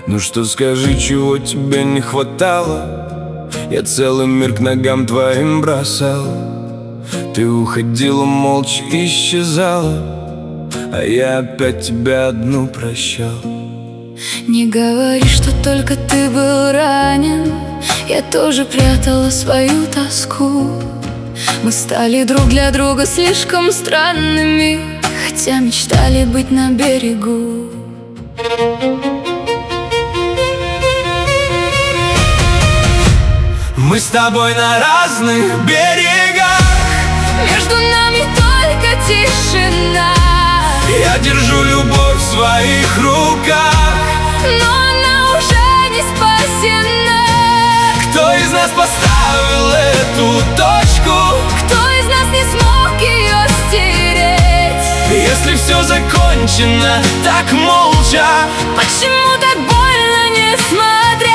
Ну что, скажи, чего тебе не хватало? Я целый мир к ногам твоим бросал. Ты уходила, молча исчезала, а я опять тебя одну прощал. Не говори, что только ты был ранен. Я тоже прятала свою тоску. Мы стали друг для друга слишком странными, хотя мечтали быть на берегу. Мы с тобой на разных берегах, между нами только тишина. я держу любовь в своих руках, но она уже не спасена. Кто из нас поставил эту точку? Кто из нас не смог ее стереть? Если все закончено так молча, почему так больно не смотреть?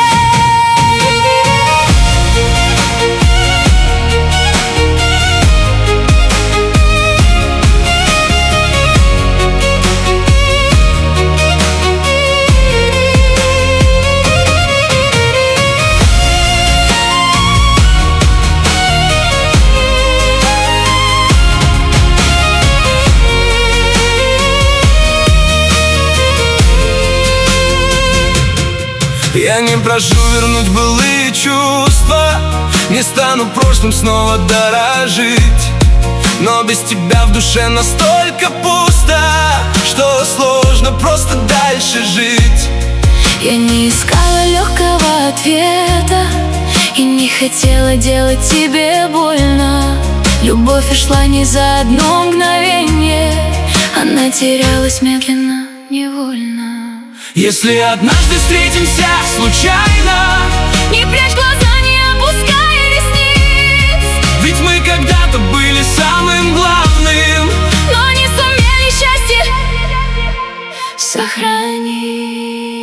Я не прошу вернуть былые чувства, не стану прошлым снова дорожить. Но без тебя в душе настолько пусто, что сложно просто дальше жить. Я не искала легкого ответа и не хотела делать тебе больно. Любовь ушла не за одно мгновение, она терялась медленно, невольно. Если однажды встретимся случайно, не прячь глаза, не опускай ресниц. ведь мы когда-то были самым главным, но не сумели счастье сохранить.